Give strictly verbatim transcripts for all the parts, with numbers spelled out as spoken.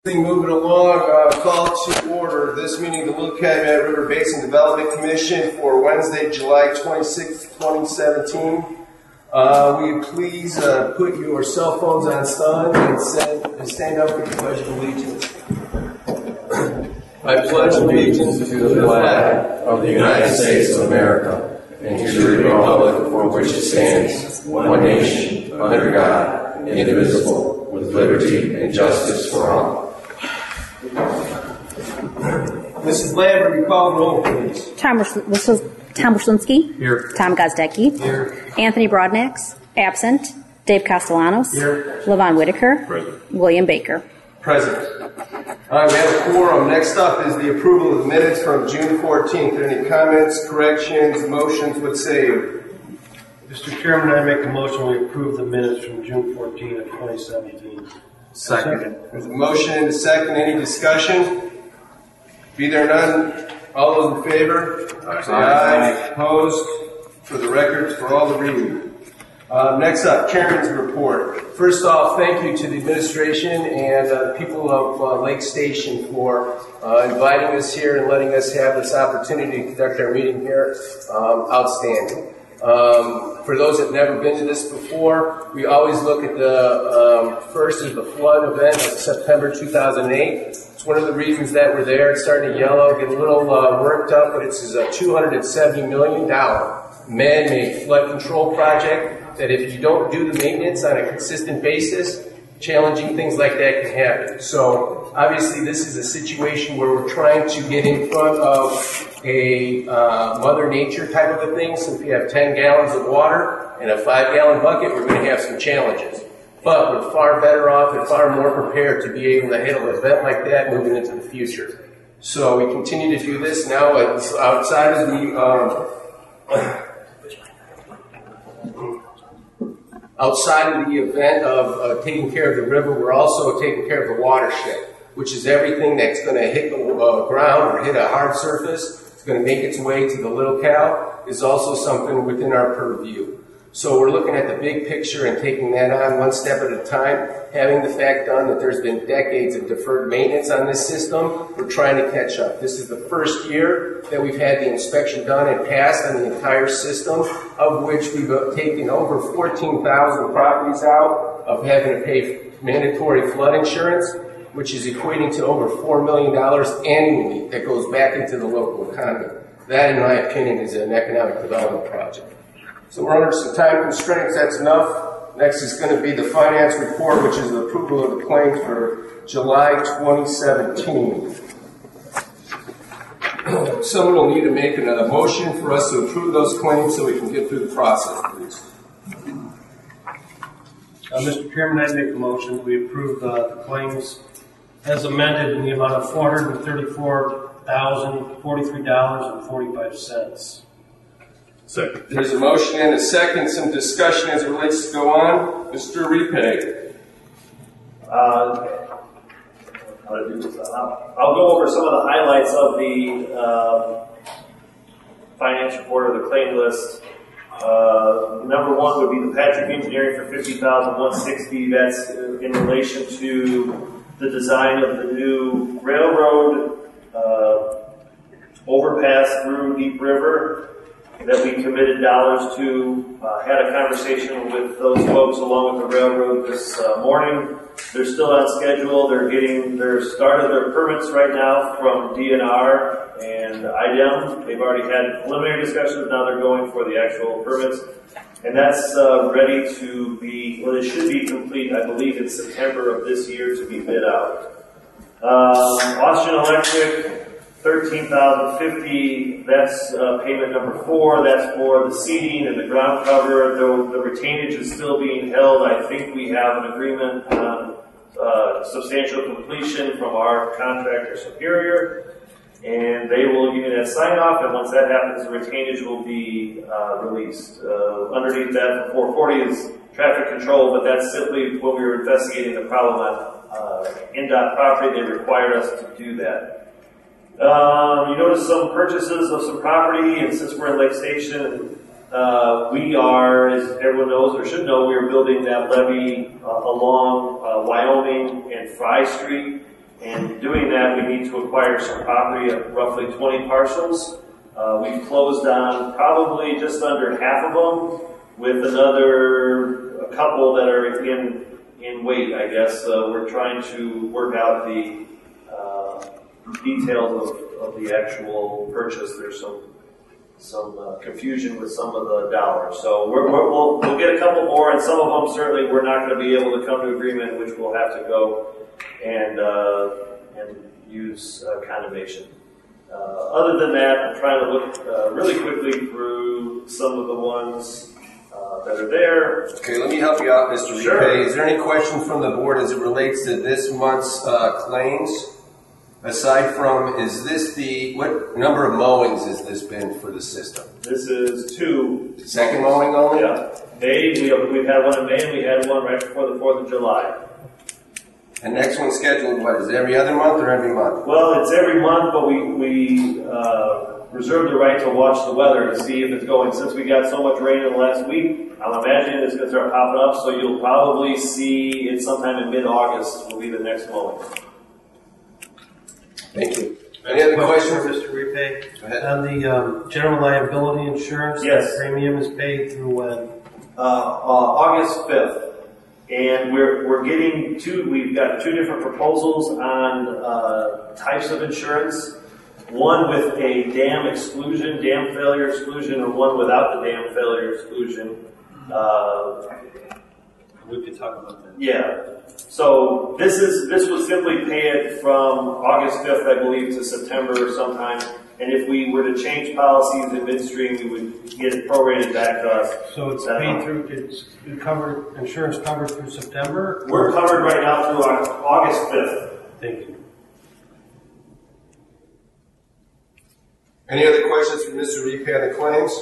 Moving along, uh, call to order this meeting of the Little Calumet River Basin Development Commission for Wednesday, July twenty-sixth, twenty seventeen. Uh, will you please uh, put your cell phones on stun and, send, and stand up for the Pledge of Allegiance. I pledge allegiance to the flag of the United States of America and to the republic for which it stands, one nation, under God, indivisible, with liberty and justice for all. Missus Lambert, you call the roll, please. Tom Wierslinski. Here. Tom Gozdecki. Here. Anthony Broadnax. Absent. Dave Castellanos. Here. Levon Whitaker. Present. William Baker. Present. All right, we have a quorum. Next up is the approval of the minutes from June fourteenth. Are there any comments, corrections, motions? What say you? Mister Chairman, I make a motion we approve the minutes from June fourteenth of twenty seventeen. Second. There's a motion and a second. Any discussion? Be there none. All those in favor? Aye. Say aye. Opposed? For the records, for all the reading. Uh, next up, Chairman's report. First off, thank you to the administration and uh, the people of uh, Lake Station for uh, inviting us here and letting us have this opportunity to conduct our meeting here. Um, outstanding. Um, for those that have never been to this before, we always look at the um, first is the flood event of September two thousand eight. It's one of the reasons that we're there. It's starting to yellow, get a little uh, worked up, but it's a two hundred seventy million dollars man-made flood control project that if you don't do the maintenance on a consistent basis, challenging things like that can happen. So obviously this is a situation where we're trying to get in front of a uh, Mother Nature type of a thing. So if you have ten gallons of water in a five gallon bucket, we're going to have some challenges. But we're far better off and far more prepared to be able to handle an event like that moving into the future. So we continue to do this now outside of the um, outside of the event of uh, taking care of the river. We're also taking care of the watershed, which is everything that's going to hit the uh, ground or hit a hard surface. It's going to make its way to the Little Cal. Is also something within our purview. So we're looking at the big picture and taking that on one step at a time. Having the fact done that there's been decades of deferred maintenance on this system, we're trying to catch up. This is the first year that we've had the inspection done and passed on the entire system, of which we've taken over fourteen thousand properties out of having to pay mandatory flood insurance, which is equating to over four million dollars annually that goes back into the local economy. That, in my opinion, is an economic development project. So we're under some time constraints. That's enough. Next is going to be the finance report, which is the approval of the claims for July twenty seventeen. Someone will need to make another motion for us to approve those claims so we can get through the process, please. Uh, Mister Chairman, I make a motion that we approve uh, the claims as amended in the amount of four hundred thirty-four thousand forty-three dollars and forty-five cents. Second. There's a motion and a second. Some discussion as it relates to go on. Mister Repay. Uh, how to do this? I'll go over some of the highlights of the um, finance report or the claim list. Uh, number one would be the Patrick Engineering for fifty thousand one hundred sixty dollars. That's in relation to the design of the new railroad uh, overpass through Deep River that we committed dollars to. Uh, had a conversation with those folks along with the railroad this uh, morning. They're still on schedule. They're getting their started their permits right now from D N R and I D E M. They've already had preliminary discussions. Now they're going for the actual permits. And that's uh, ready to be, well, it should be complete, I believe, in September of this year to be bid out. Um, Austin Electric, thirteen thousand fifty dollars, that's uh, payment number four. That's for the seating and the ground cover. The, the retainage is still being held. I think we have an agreement on uh, substantial completion from our contractor Superior, and they will give me that sign off, and once that happens, the retainage will be uh, released. Uh, underneath that, the four forty is traffic control, but that's simply when we were investigating the problem on uh, N D O T property. They required us to do that. Um, you notice some purchases of some property, and since we're in Lake Station, uh, we are, as everyone knows or should know, we are building that levee uh, along uh, Wyoming and Fry Street. doing that, we need to acquire some property at roughly twenty parcels. Uh, we've closed on probably just under half of them, with another a couple that are in in wait, I guess. Uh, we're trying to work out the uh, details of, of the actual purchase. There's some some uh, confusion with some of the dollars. So we're, we're, we'll, we'll get a couple more, and some of them certainly we're not going to be able to come to agreement, which we'll have to go and uh, and use uh, condemnation. Uh, other than that, I'm trying to look uh, really quickly through some of the ones uh, that are there. Okay, let me help you out, Mister Sure. Repay. Is there any question from the board as it relates to this month's uh, claims? Aside from, is this the, what number of mowings has this been for the system? This is two. Second mowing only? Yeah. May, we have, we've had one in May, and we had one right before the fourth of July. And next one scheduled, what, is it every other month or every month? Well, it's every month, but we, we uh, reserve the right to watch the weather to see if it's going. Since we got so much rain in the last week, I'm imagining it's going to start popping up, so you'll probably see it sometime in mid-August will be the next mowing. Thank you. Any other questions? Mister Repay? Go ahead. On the um, general liability insurance, Yes. the premium is paid through when? Uh, uh, August fifth. And we're, we're getting two, we've got two different proposals on uh, types of insurance. One with a dam exclusion, dam failure exclusion, and one without the dam failure exclusion. Uh, We could talk about that. yeah. So this is this would simply pay it from August fifth, I believe, to September or sometime. And if we were to change policies in midstream, we would get it prorated back to us. So it's That paid amount. through, it's covered, insurance covered through September? We're covered right now through Au- August fifth. Thank you. Any other questions for Mister Repay on the claims?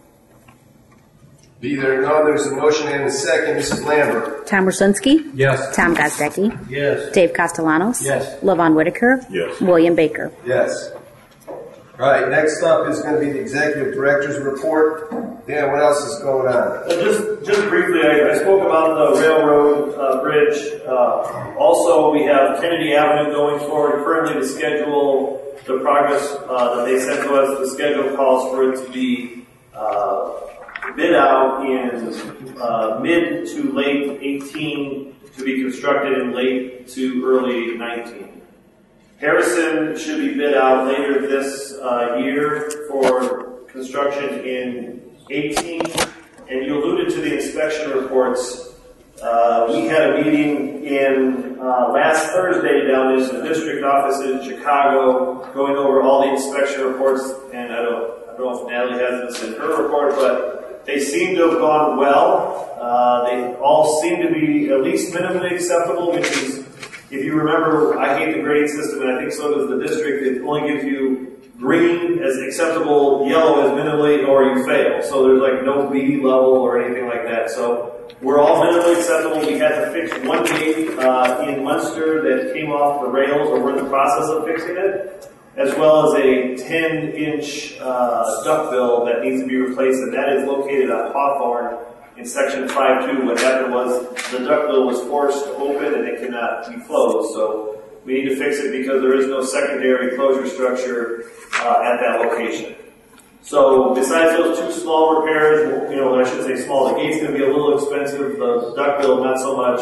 Be there or none, there's a motion and a second. Missus Lambert. Tom Rosinski. Yes. Tom Gozdecki. Yes. Dave Castellanos. Yes. Levon Whitaker. Yes. William Baker. Yes. All right, next up is going to be the executive director's report. Dan, what else is going on? Uh, just, just briefly, I, I spoke about the railroad uh, bridge. Uh, also, we have Kennedy Avenue going forward. Currently, the schedule, the progress uh, that they sent to us, the schedule calls for it to be uh, bid out in uh, mid to late eighteen, to be constructed in late to early nineteen. Harrison should be bid out later this uh, year for construction in eighteen. And you alluded to the inspection reports. Uh, we had a meeting in uh, last Thursday down in the district office in Chicago, going over all the inspection reports. And I don't, I don't know if Natalie has this in her report, but they seem to have gone well. Uh, they all seem to be at least minimally acceptable, which is, if you remember, I hate the grading system, and I think so does the district. It only gives you green as acceptable, yellow as minimally, or you fail. So there's like no B level or anything like that. So we're all minimally acceptable. We had to fix one gate uh, in Munster that came off the rails, or we're in the process of fixing it, as well as a ten inch uh, ductbill that needs to be replaced, and that is located on Hawthorne in section five two. What happened was the ductbill was forced open and it cannot be closed. So we need to fix it because there is no secondary closure structure uh, at that location. So besides those two small repairs, you know, I should say small, the gate's going to be a little expensive, the ductbill not so much.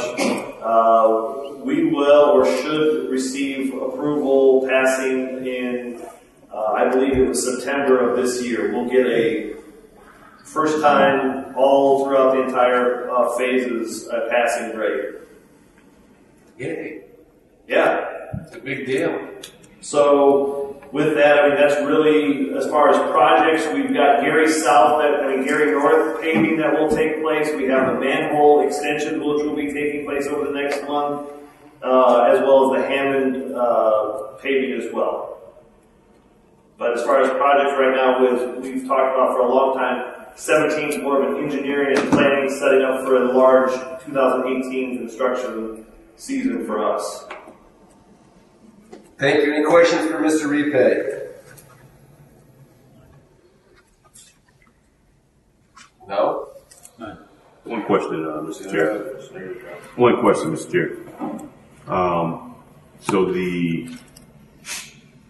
Uh, we will or should receive approval passing in, uh, I believe it was September of this year. We'll get a first time all throughout the entire uh, phases uh, passing grade. Yay. Yeah. It's a big deal. So with that, I mean, that's really, as far as projects, we've got Gary South, that, I mean, Gary North paving that will take place. We have the manhole extension, which will be taking place over the next month, uh, as well as the Hammond uh, paving as well. But as far as projects right now, with, we've talked about for a long time, seventeen is more of an engineering and planning, setting up for a large two thousand eighteen construction season for us. Thank you. Any questions for Mister Repay? No? One question, uh, Mister Chair. One question, Mister Chair. Um, so the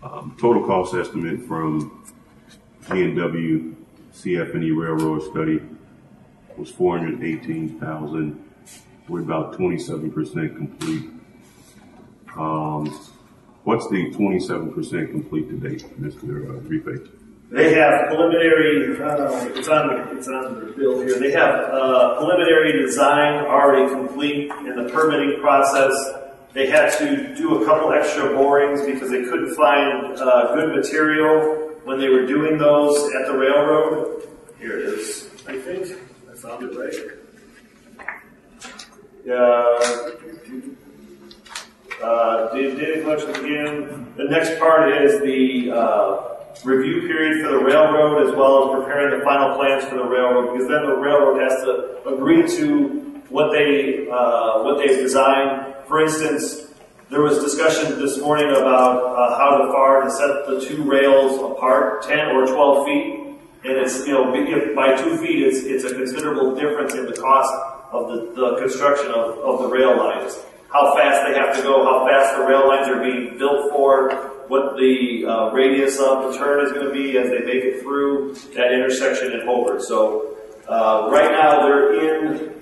Um, total cost estimate from G and W C F and E Railroad study was four hundred eighteen thousand dollars. We're about twenty-seven percent complete. Um, what's the twenty-seven percent complete to date, Mister Rife? They have preliminary, uh, it's on, it's on the bill here. They have, uh, preliminary design already complete in the permitting process. They had to do a couple extra borings because they couldn't find, uh, good material when they were doing those at the railroad. Here it is, I think. I found it right. Uh, uh, data collection again. The next part is the, uh, review period for the railroad as well as preparing the final plans for the railroad, because then the railroad has to agree to what they uh, what they've designed. For instance, there was discussion this morning about uh, how far to set the two rails apart, ten or twelve feet, and it's, you know, if by two feet, it's it's a considerable difference in the cost of the, the construction of, of the rail lines. How fast they have to go, how fast the rail lines are being built for, what the uh, radius of the turn is going to be as they make it through that intersection in Hobart. So uh, right now they're in,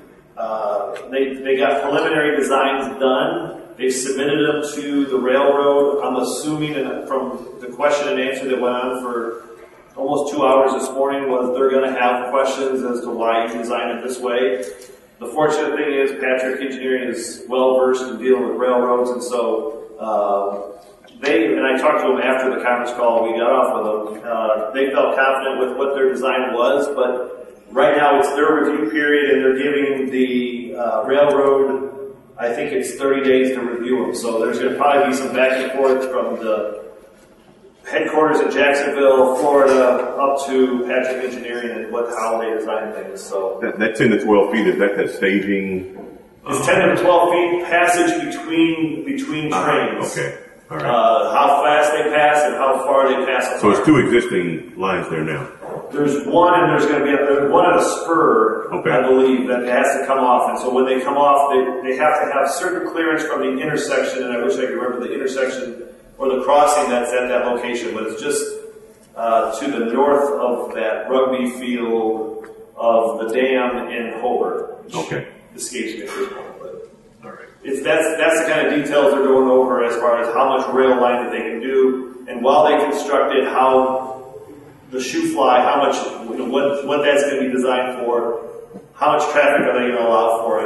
uh, they, they got preliminary designs done. They've submitted them to the railroad. I'm assuming, and from the question and answer that went on for almost two hours this morning, was they're going to have questions as to why you designed it this way. The fortunate thing is Patrick Engineering is well versed in dealing with railroads, and so uh, they, and I talked to them after the conference call, we got off with them, uh, they felt confident with what their design was, but right now it's their review period and they're giving the uh, railroad, I think it's thirty days to review them. So there's going to probably be some back and forth from the headquarters in Jacksonville, Florida, up to Patrick Engineering and what, how they design things. So That, that ten to twelve feet, is that that staging? it's ten to twelve feet passage between, between trains. Uh, okay. All right. Uh, how fast they pass and how far they pass apart. So it's two existing lines there now. There's one, and there's going to be a, there's one at a spur, Okay. I believe, that has to come off. And so when they come off, they, they have to have certain clearance from the intersection, and I wish I could remember the intersection or the crossing that's at that location, but it's just uh, to the north of that rugby field of the dam in Hobart. Which Okay. escapes me at this point, but All right. it's that's that's the kind of details they're going over as far as how much rail line that they can do, and while they construct it, how the shoe fly, how much, what what that's going to be designed for, how much traffic are they going to allow for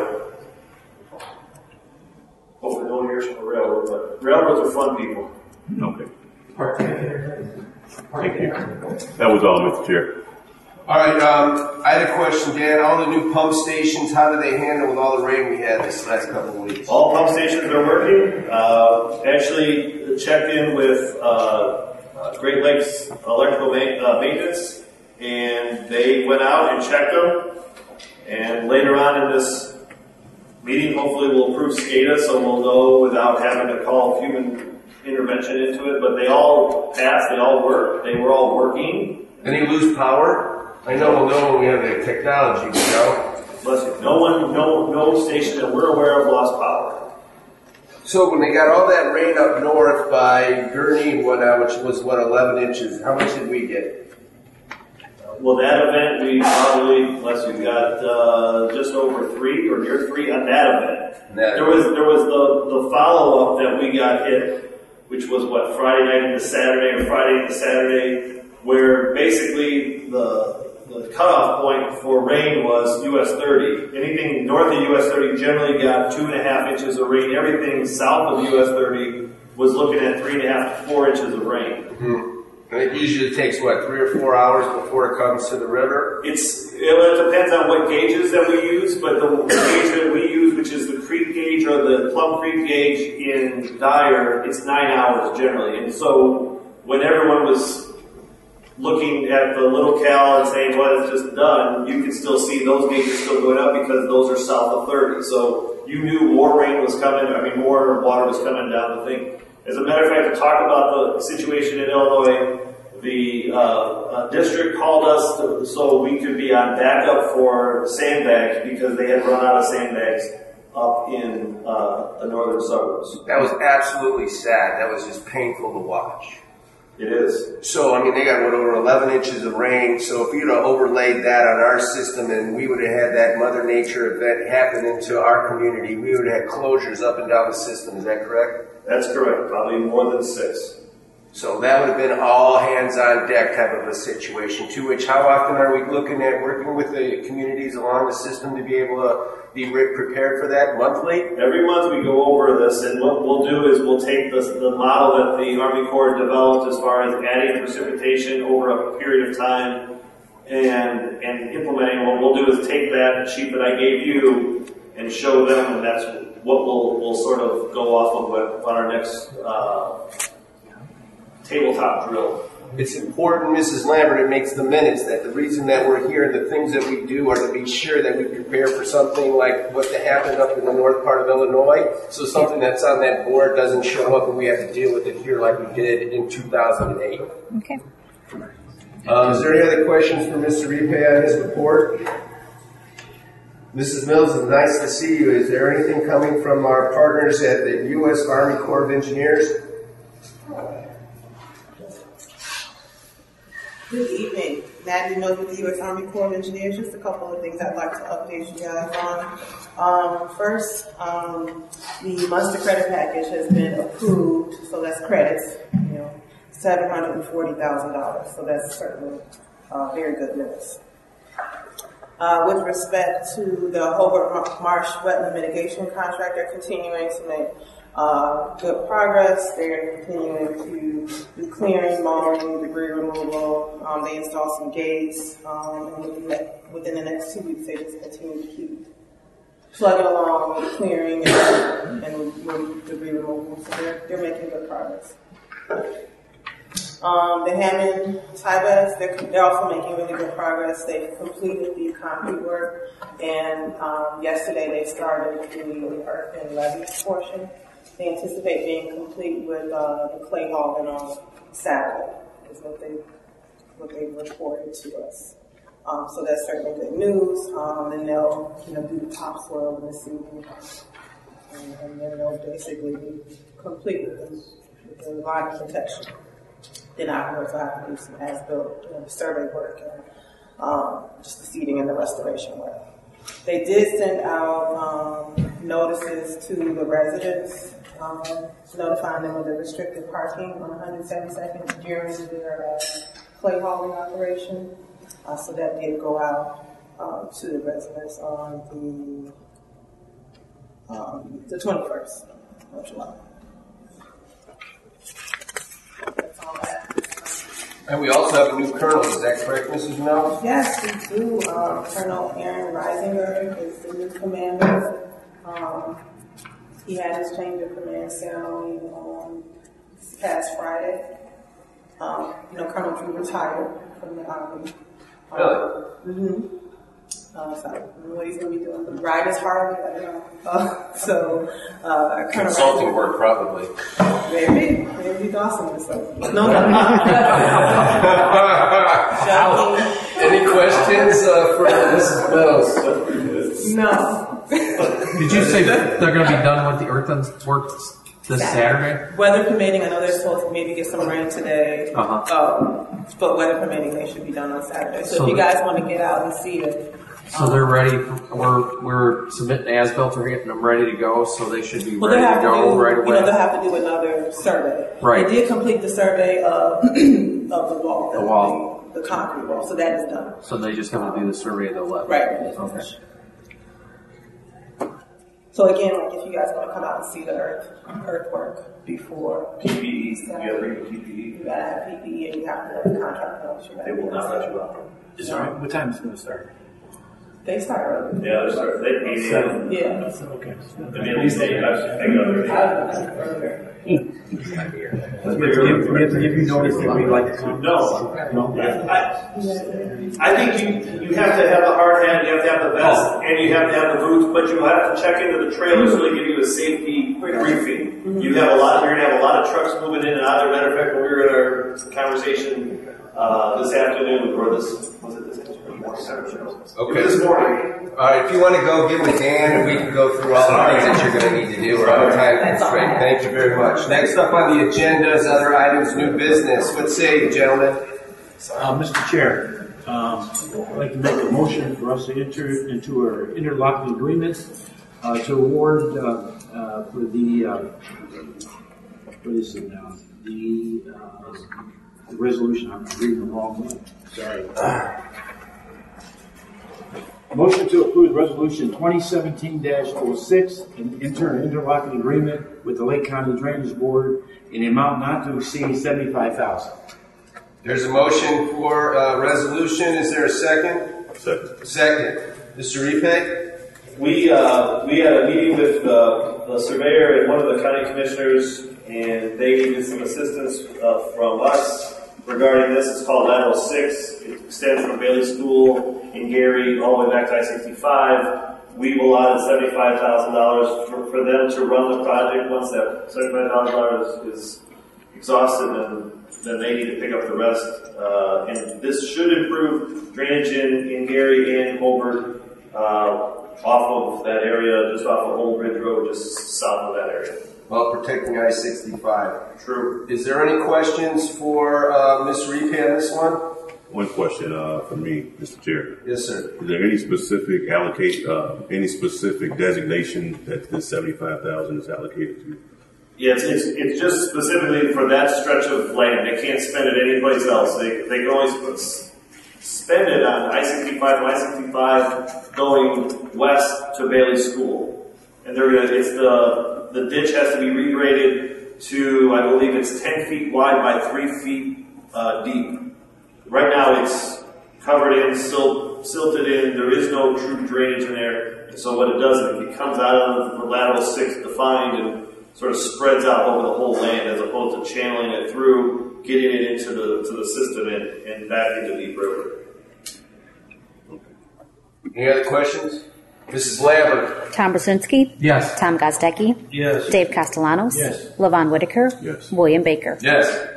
it. Hopefully no one hears from the railroad, but railroads are fun people. Okay. Thank you. That was all, Mister Chair. All right, um, I had a question, Dan. All the new pump stations, how do they handle with all the rain we had this last couple of weeks? All pump stations are working. Uh, actually checked in with uh, uh, Great Lakes Electrical ma- uh, Maintenance, and they went out and checked them. And later on in this meeting, hopefully we'll approve SCADA, so we'll know without having to call human intervention into it. But they all passed, they all worked, they were all working. Any lose power? I know we'll know when we have the technology, you know. Bless you. No one, no, no station that we're aware of lost power. So when they got all that rain up north by Gurney and whatnot, which was, what, eleven inches, how much did we get? Well, that event, we probably, bless you, got uh, just over three or near three on that event. That there was there was the, the follow-up that we got hit, which was, what, Friday night into Saturday or Friday into Saturday, where basically the the cutoff point for rain was U S thirty. Anything north of U S thirty generally got two and a half inches of rain. Everything south of U S thirty was looking at three and a half to four inches of rain. Mm-hmm. And it usually takes, what, three or four hours before it comes to the river? It's, it depends on what gauges that we use, but the gauge that we use, which is the creek gauge or the Plum Creek gauge in Dyer, it's nine hours generally. And so when everyone was looking at the little cal and saying, well, it's just done, you can still see those gauges still going up because those are south of thirty. So you knew more rain was coming, I mean, more water was coming down the thing. As a matter of fact, to talk about the situation in Illinois, the uh, uh, district called us to, so we could be on backup for sandbags because they had run out of sandbags up in uh, the northern suburbs. That was absolutely sad. That was just painful to watch. It is. So, I mean, they got what, over eleven inches of rain. So if you'd have overlaid that on our system and we would have had that Mother Nature event happen into our community, we would have had closures up and down the system. Is that correct? That's correct. Probably more than six. So that would have been all hands on deck type of a situation, to which how often are we looking at working with the communities along the system to be able to be prepared for that monthly? Every month we go over this, and what we'll do is we'll take this, the model that the Army Corps developed as far as adding precipitation over a period of time and, and implementing. What we'll do is take that sheet that I gave you and show them, and that's what we'll, we'll sort of go off of on our next uh, tabletop drill. It's important, Missus Lambert, it makes the minutes that the reason that we're here and the things that we do are to be sure that we prepare for something like what happened up in the north part of Illinois, so something that's on that board doesn't show up and we have to deal with it here like we did in two thousand eight. Okay. Um, is there any other questions for Mister Ripe on his report? Missus Mills, it's nice to see you. Is there anything coming from our partners at the U S Army Corps of Engineers? Good evening. Natalie Mills with the U S Army Corps of Engineers. Just a couple of things I'd like to update you guys on. Um, first, um, the Munster credit package has been approved, so that's credits, you know, seven hundred forty thousand dollars. So that's certainly uh, very good news. Uh, with respect to the Hobart Marsh wetland mitigation contract, they're continuing to make Uh, good progress. They're continuing to do clearing, mowing, debris removal. Um, they installed some gates, um, and within the, within the next two weeks, they just continue to keep plugging along with clearing and, and with debris removal. So they're, they're making good progress. Um, the Hammond tie-backs, they're, they're also making really good progress. They've completed the concrete work, and um, yesterday they started the earth and levee portion. They anticipate being complete with uh, the clay hauling on Saturday, is what they what they reported to us. Um, so that's certainly good news. Um, and they'll you know do the topsoil this evening, and, and then they'll basically be complete with the, with the line of protection. Then afterwards, I have to do some as-built you know, survey work and um, just the seeding and the restoration work. They did send out um, notices to the residents, um, notifying them of the restricted parking on one hundred seventy-second during their uh, clay hauling operation. Uh, so that did go out um, to the residents on the um, the twenty-first of July. That's all that. And we also have a new colonel, is that correct, Missus Mills? Yes, we do. Um, Colonel Aaron Reisinger is the new commander. Um, he had his change of command ceremony on this past Friday. Um, you know, Colonel Drew retired from the Army. Um, Really? Mm-hmm. Uh, so I don't know what he's going to be doing. Ride his Harley, I don't know. Uh, so, uh, Colonel Consulting work, probably. Maybe. Maybe he's awesome or something. No, no, no. Any questions uh, for Missus Mills? No. Did you say that they're going to be done with the earth work this Saturday? Weather permitting, I know they're supposed to maybe get some rain today. Uh-huh. Um, but weather permitting, they should be done on Saturday. So, So if you the- guys want to get out and see it. So they're ready. We're we're submitting as-built. We're getting them ready to go. So they should be Well, ready they have to to go do, right you away. know, they'll have to do another survey. Right. They did complete the survey of, of the wall. The wall. The, the concrete wall. So that is done. So they just have to do the survey of the level. Right. Okay. So again, like if you guys want to come out and see the earth, earthwork before. P P E, you gotta bring the P P E. You gotta have P P E and you have to let the contract know that you They will not let you out. Is there, what time is it going to start? They start early. Yeah, there's, they eight a.m. Yeah. Okay. I mean, at least they, I I go there. Earlier. We have to give, we have to give you notice that we'd like to come. No. No? I, I think you, you have to have the hard hat, you have to have the vest, and you have to have the boots, but you have to check into the trailer so they give you a safety briefing. You have a lot, you're gonna have a lot of trucks moving in and out. As a matter of fact, when we were in our conversation, uh, this afternoon, or this, was it this afternoon? Okay. This morning, All right, if you want to go, give it to Dan, and we can go through all the things that you're going to need to do. We're on a time constraint. Thank you very much. Next up on the agenda is other items, new business. What say you, gentlemen? Uh, Mister Chair, um, I'd like to make a motion for us to enter into our interlocking agreement uh, to award uh, uh, for the, uh, what is it now? The, uh, the resolution, I'm reading the wrong one. Sorry. Motion to approve resolution twenty seventeen dash oh six and enter an interlocking agreement with the Lake County Drainage Board in the amount not to exceed seventy-five thousand dollars. There's a motion for uh, resolution. Is there a second? Second. Second. Mister Repe? We, uh, we had a meeting with uh, the surveyor and one of the county commissioners, and they needed some assistance uh, from us regarding this. It's called lateral six. It extends from Bailey School in Gary all the way back to I sixty-five. We've allotted seventy-five thousand dollars for, for them to run the project. Once that seventy-five thousand dollars is exhausted, then, then they need to pick up the rest. Uh, and this should improve drainage in, in Gary and Hobart, uh, off of that area, just off of Old Bridge Road, just south of that area. While protecting I sixty-five. True. Is there any questions for uh, Miz Repe on this one? One question uh, for me, Mister Chair. Yes, sir. Is there any specific allocate, uh, any specific designation that this seventy-five thousand is allocated to? Yeah, it's, it's, it's just specifically for that stretch of land. They can't spend it anyplace else. They, they can only put, spend it on I sixty-five and I sixty-five going west to Bailey School. And they're gonna, it's the, the ditch has to be regraded to, I believe it's ten feet wide by three feet uh, deep. Right now it's covered in, silt, silted in, there is no true drainage in there. And so what it does is it comes out of the lateral six defined and sort of spreads out over the whole land as opposed to channeling it through, getting it into the to the system and, and back into Deep River. Any other questions? Missus Lambert? Tom Brzezinski. Yes. Tom Gozdecki. Yes. Dave Castellanos. Yes. Levon Whitaker. Yes. William Baker. Yes.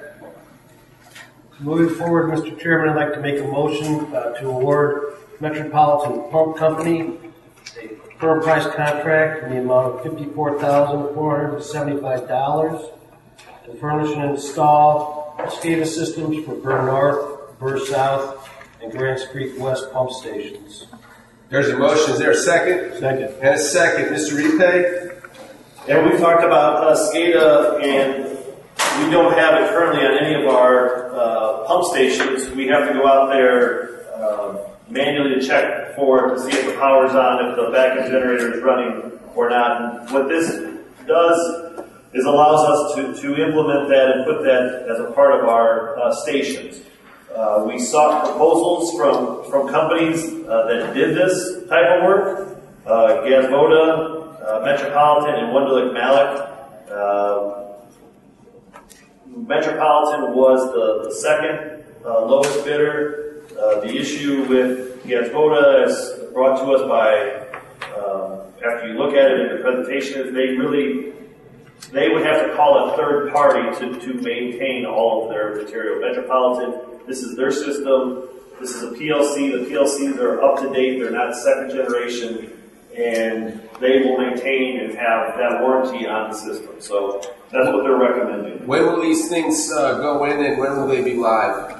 Moving forward, Mister Chairman, I'd like to make a motion uh, to award Metropolitan Pump Company a firm price contract in the amount of fifty-four thousand four hundred seventy-five dollars to furnish and install SCADA systems for Burr North, Burr South, and Grants Creek West pump stations. There's a motion. Is there a second? Second. And a second. Mister Repe? And we talked about uh, SCADA, and we don't have it currently on any of our uh, pump stations. We have to go out there uh, manually to check for it to see if the power's on, if the backup generator is running or not. And what this does is allows us to, to implement that and put that as a part of our uh, stations. Uh, we sought proposals from, from companies uh, that did this type of work. Uh, Gazvoda, uh, Metropolitan, and Wunderlich Malek. Uh, Metropolitan was the, the second uh, lowest bidder. Uh, the issue with Gazvoda is brought to us by, um, after you look at it in the presentation, is they really, they would have to call a third party to, to maintain all of their material. Metropolitan, this is their system. This is a P L C. The P L Cs are up to date. They're not second generation. And they will maintain and have that warranty on the system. So that's what they're recommending. When will these things uh, go in and when will they be live?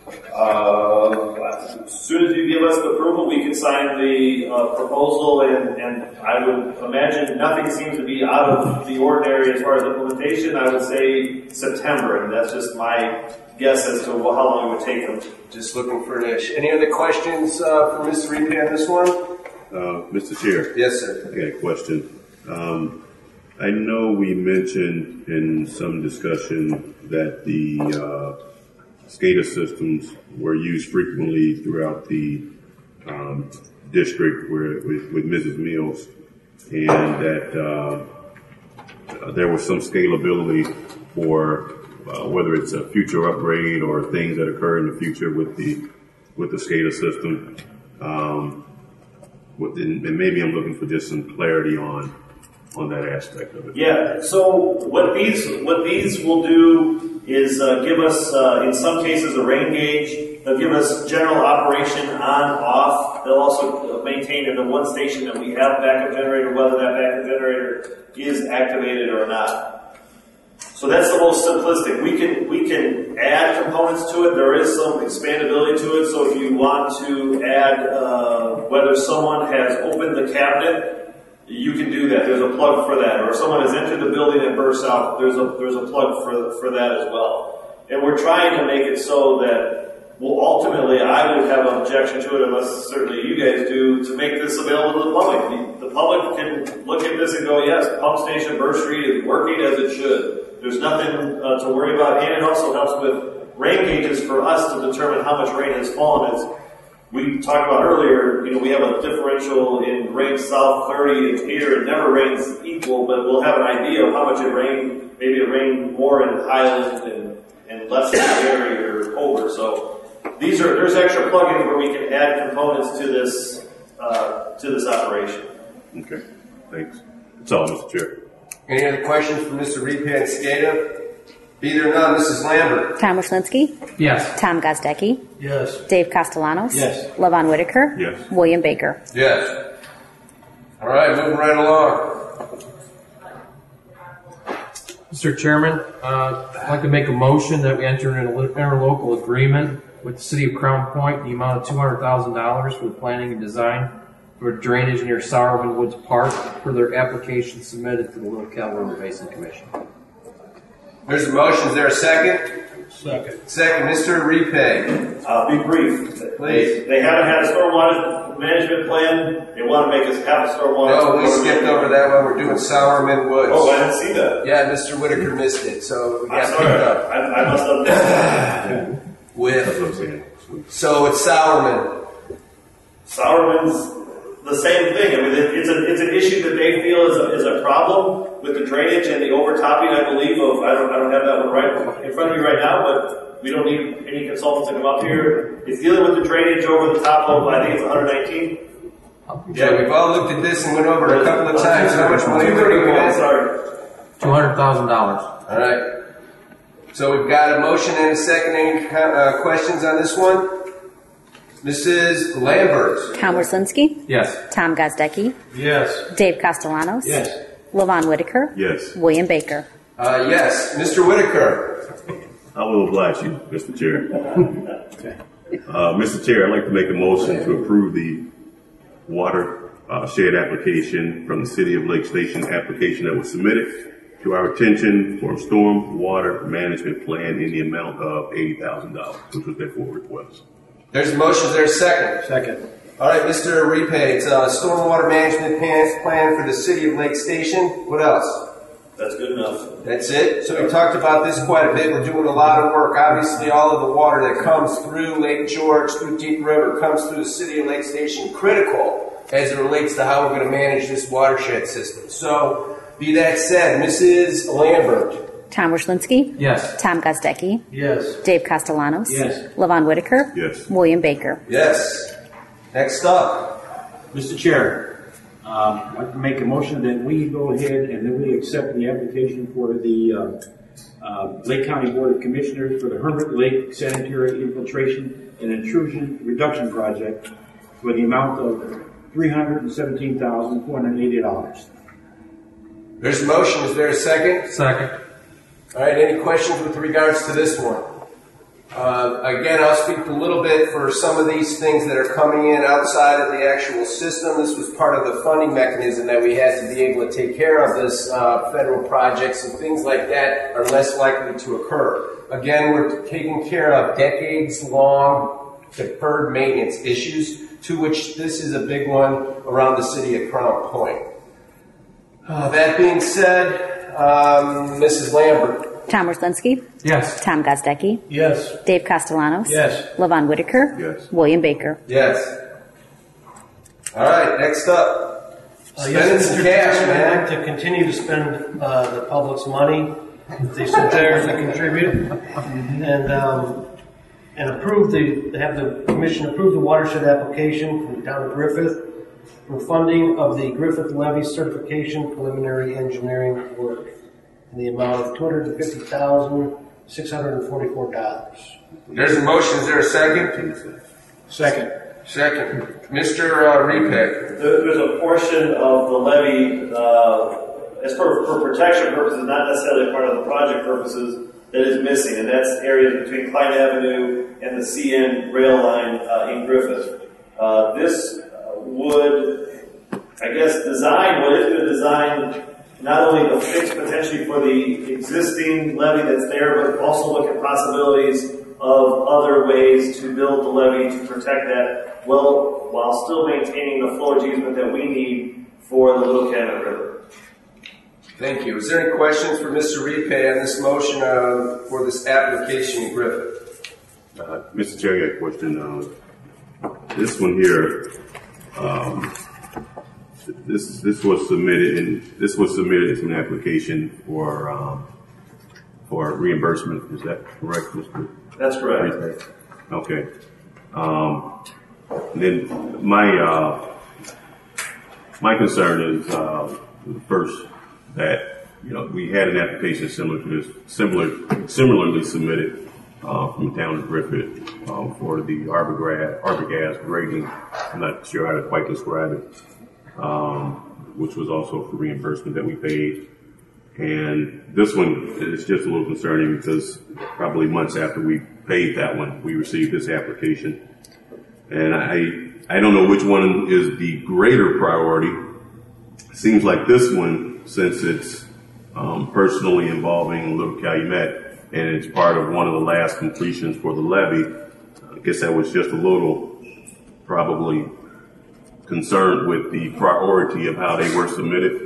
Uh, as soon as you give us the approval, we can sign the uh, proposal, and, and I would imagine nothing seems to be out of the ordinary as far as implementation. I would say September, and that's just my guess as to how long it would take them. Just looking for an ish. Any other questions uh, for Mister Repe on this one? Uh, Mister Chair. Yes, sir. I got a question. Um, I know we mentioned in some discussion that the uh, SCADA systems were used frequently throughout the um, district where, with, with Missus Mills, and that uh, there was some scalability for uh, whether it's a future upgrade or things that occur in the future with the with the SCADA system. Um, and maybe I'm looking for just some clarity on on that aspect of it. Yeah. So what these what these will do is uh, give us, uh, in some cases, a rain gauge. They'll give us general operation on, off. They'll also maintain in the one station that we have backup generator, whether that backup generator is activated or not. So that's the most simplistic. We can we can add components to it. There is some expandability to it. So if you want to add uh, whether someone has opened the cabinet, you can do that. There's a plug for that. Or if someone has entered the building and bursts out, there's a there's a plug for for that as well. And we're trying to make it so that, well, ultimately, I would have an objection to it, unless certainly you guys do, to make this available to the public. The, the public can look at this and go, yes, pump station Burr Street is working as it should. There's nothing uh, to worry about, and it also helps with rain gauges for us to determine how much rain has fallen. As we talked about earlier, you know, we have a differential in rain south, clarity, and here. It never rains equal, but we'll have an idea of how much it rained. Maybe it rained more in Highland and, and less in Gary or Over. So these are there's extra plugins where we can add components to this uh, to this operation. Okay, thanks. That's all, Mister Chair. Any other questions for Mister Repe and SCADA? Be there none, Missus Lambert. Tom Wishlinski. Yes. Tom Gozdecki. Yes. Dave Castellanos. Yes. Levon Whitaker. Yes. William Baker. Yes. All right, moving right along. Mister Chairman, uh, I'd like to make a motion that we enter into an interlocal agreement with the City of Crown Point in the amount of two hundred thousand dollars for the planning and design for drainage near Sowerman Woods Park for their application submitted to the Little Cal River Basin Commission. There's a motion. Is there a second? Second. Second, Mister Repe. I'll be brief. Please. They, they haven't had a stormwater management plan. They want to make us have a stormwater. No, we skipped over that one. We're doing Sowerman Woods. Oh, I didn't see that. Yeah, Mister Whitaker missed it, so we I'm got sorry. picked up. I, I must have missed it. That's With, what I'm saying. so it's Sowerman. Sowerman's the same thing. I mean, it, it's a it's an issue that they feel is a, is a problem with the drainage and the overtopping. I believe of I don't I don't have that one right in front of me right now, but we don't need any consultants to come up here. It's dealing with the drainage over the top of I think it's one nineteen. Yeah, we've all looked at this and went over it a couple of times. How much money we're looking at? Sorry. Two hundred thousand dollars. All right. So we've got a motion and a second. Any uh, questions on this one? Missus Lambert. Tom Wishlinski. Yes. Tom Gozdecki. Yes. Dave Castellanos. Yes. Levon Whitaker. Yes. William Baker. Uh, yes, Mister Whitaker. I will oblige you, Mister Chair. Uh, Mister Chair, I'd like to make a motion to approve the water uh, shed application from the City of Lake Station application that was submitted to our attention for a storm water management plan in the amount of eighty thousand dollars, which was their full request. There's a motion. Is there a second? Second. All right, Mister Repe. It's a stormwater management plan plan for the City of Lake Station. What else? That's good enough. That's it. So we talked about this quite a bit. We're doing a lot of work. Obviously, all of the water that comes through Lake George, through Deep River, comes through the City of Lake Station. Critical as it relates to how we're going to manage this watershed system. So, be that said, Missus Lambert. Tom Wishlinski. Yes. Tom Gozdecki. Yes. Dave Castellanos. Yes. Levon Whitaker. Yes. William Baker. Yes. Next up. Mister Chair, um, I'd like to make a motion that we go ahead and then we accept the application for the uh, uh, Lake County Board of Commissioners for the Hermit Lake Sanitary Infiltration and Intrusion Reduction Project for the amount of three hundred seventeen thousand four hundred eighty dollars. There's a motion. Is there a second? Second. All right, any questions with regards to this one? Uh, again, I'll speak a little bit for some of these things that are coming in outside of the actual system. This was part of the funding mechanism that we had to be able to take care of this uh, federal projects, and things like that are less likely to occur. Again, we're taking care of decades-long deferred maintenance issues, to which this is a big one around the city of Crown Point. Uh, that being said, um, Missus Lambert. Tom Wishlinski. Yes. Tom Gozdecki. Yes. Dave Castellanos. Yes. Levon Whitaker. Yes. William Baker. Yes. All right, next up. Uh, Spending yes, some Mister cash, Chairman, I'd man. like to continue to spend uh, the public's money. They sit there to contribute and um, and approve the have the commission approve the watershed application from the town of Griffith for funding of the Griffith Levy certification preliminary engineering work in the amount of two hundred and fifty thousand six hundred forty-four dollars. There's a motion. Is there a second? Second. Second. Mister Uh, Repeck. There- There's a portion of the levy, uh, as for, for protection purposes, not necessarily part of the project purposes, that is missing, and that's areas between Clyde Avenue and the C N rail line uh, in Griffith. Uh, this uh, would, I guess, design, what is going to design not only the fix potentially for the existing levee that's there, but also look at possibilities of other ways to build the levee to protect that, well, while still maintaining the flow easement that we need for the Little Calumet River. Thank you. Is there any questions for Mister Repay on this motion uh, for this application in Griffith? Uh, Mister Chair, I got a question. Uh, this one here, um, this this was submitted, and this was submitted as an application for um, for reimbursement. Is that correct, Mister That's correct. Okay. Um, then my uh, my concern is uh, first that you know we had an application similar to this, similar similarly submitted uh, from the town of Griffith um, for the Arbor Arbogast grading. I'm not sure how to quite describe it, um, which was also for reimbursement that we paid. And this one is just a little concerning because probably months after we paid that one, we received this application. And I, I don't know which one is the greater priority. Seems like this one, since it's um, personally involving Little Calumet and it's part of one of the last completions for the levee, I guess I was just a little probably concerned with the priority of how they were submitted.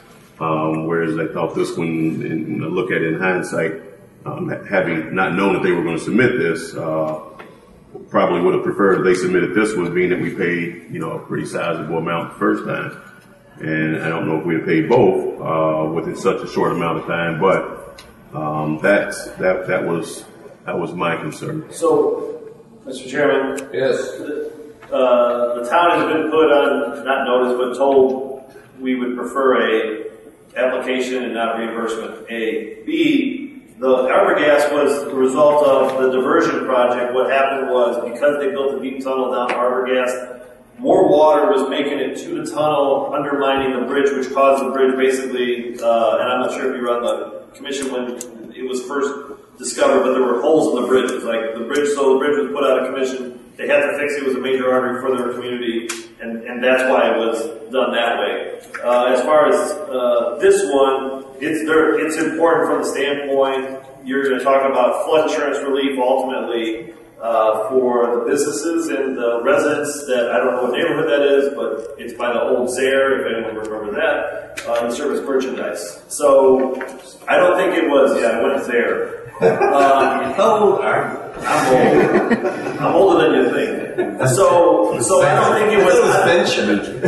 Um, whereas I thought this one, and look at it in hindsight, um, having not known that they were going to submit this, uh, probably would have preferred they submitted this one, being that we paid, you know, a pretty sizable amount the first time. And I don't know if we had paid both uh, within such a short amount of time, but um, that's that that was that was my concern. So, Mister Chairman, Yes. the, uh, the town has been put on, not notice, but told we would prefer a application and not reimbursement. A. B. The Arbogast was the result of the diversion project. What happened was because they built the deep tunnel down Arbogast, more water was making it to the tunnel, undermining the bridge, which caused the bridge basically, uh, and I'm not sure if you were on the commission when it was first discovered, but there were holes in the bridge. It was like the bridge, so the bridge was put out of commission. They had to fix it. It was a major artery for their community, and, and that's why it was done that way. Uh, as far as uh, this one, it's there, it's important from the standpoint, you're going to talk about flood insurance relief ultimately uh, for the businesses and the residents that, I don't know what neighborhood that is, but it's by the old Zare, if anyone remember that, uh, and service merchandise. So I don't think it was, yeah, I went Zare. Um, How old are you? I'm old. I'm older than you think. So, so I don't think it was. Benjamin.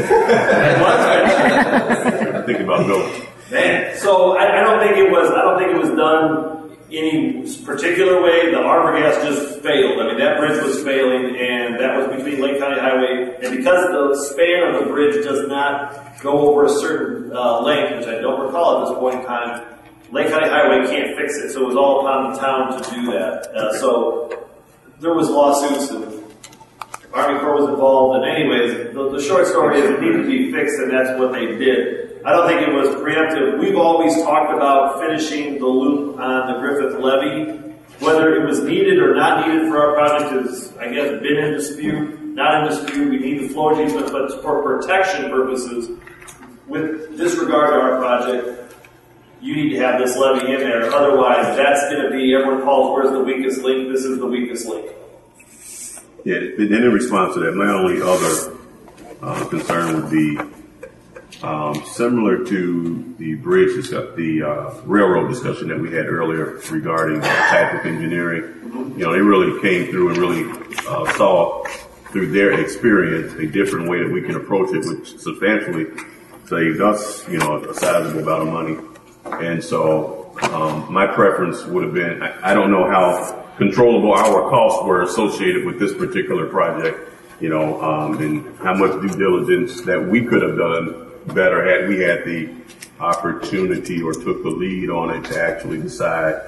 I think about Bill. Man, so I, I don't think it was. I don't think it was done any particular way. The Arbogast just failed. I mean, that bridge was failing, and that was between Lake County Highway. And because the span of the bridge does not go over a certain uh, length, which I don't recall at this point in time, Lake County Highway can't fix it, so it was all upon the town to do that. Uh, so there was lawsuits, and Army Corps was involved. And anyways, the, the short story is it needed to be fixed, and that's what they did. I don't think it was preemptive. We've always talked about finishing the loop on the Griffith levee. Whether it was needed or not needed for our project is, I guess, been in dispute. Not in dispute. We need the flow easement, but for protection purposes, with disregard to our project, you need to have this levee in there. Otherwise, that's going to be, everyone calls, where's the weakest link? This is the weakest link. Yeah, and in response to that, my only other uh, concern would be um, similar to the bridge, discuss, the uh, railroad discussion that we had earlier regarding tactic engineering. You know, they really came through and really uh, saw through their experience a different way that we can approach it, which substantially saved us, you know, a sizable amount of money. And so um, my preference would have been, I, I don't know how controllable our costs were associated with this particular project, you know, um, and how much due diligence that we could have done better had we had the opportunity or took the lead on it to actually decide